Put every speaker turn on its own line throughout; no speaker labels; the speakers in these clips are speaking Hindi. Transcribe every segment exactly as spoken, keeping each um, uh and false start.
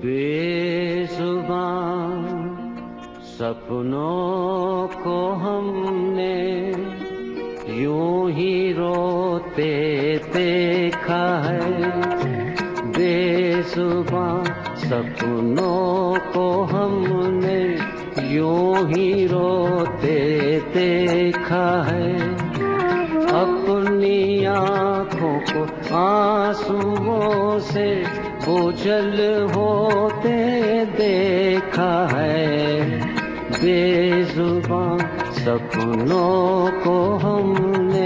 बेजुबान सपनों को हमने यूं ही रोते देखा है। बेजुबान सपनों को हमने यूं ही रोते देखा है। अपनी आँखों को आंसुओं से बोझल होते देखा है। बेजुबान सपनों को हमने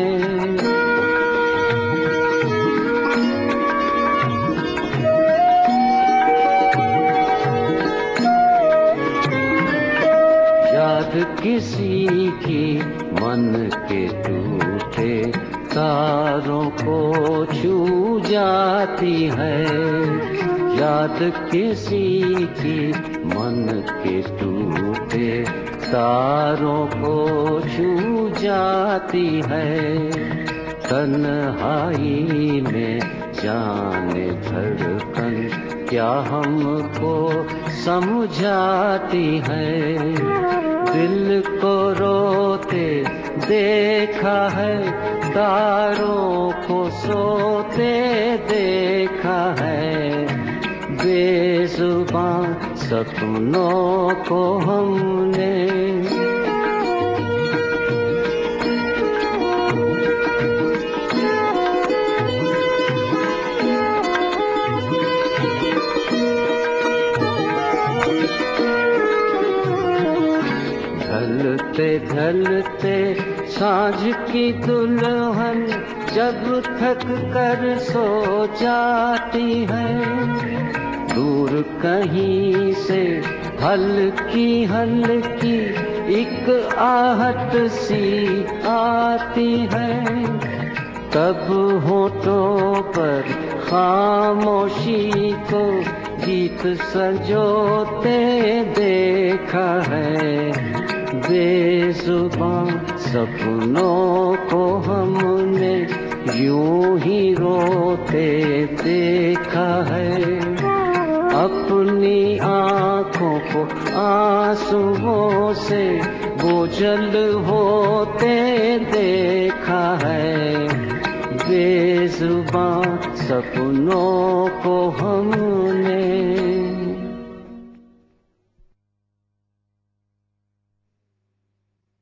याद किसी की मन के टूटे तारों को छू जाती है। याद किसी की मन के टूटे तारों को छू जाती है। तन्हाई में जाने धड़कन क्या हमको समझाती है। दिल को रोते देखा है, तारों को सोते देखा है। बेजुबान सपनों को हमने ढलते ढलते सांझ की दुल्हन जब थक कर सो जाती है। दूर कहीं से हल्की हल्की एक आहट सी आती है। तब होठों पर खामोशी को गीत संजोते देखा है। बेजुबान सपनों को हमने यूं ही रोते देखा है। अपनी आँखों को आंसुओं से बोझल होते देखा है। बेजुबान सपनों को हमने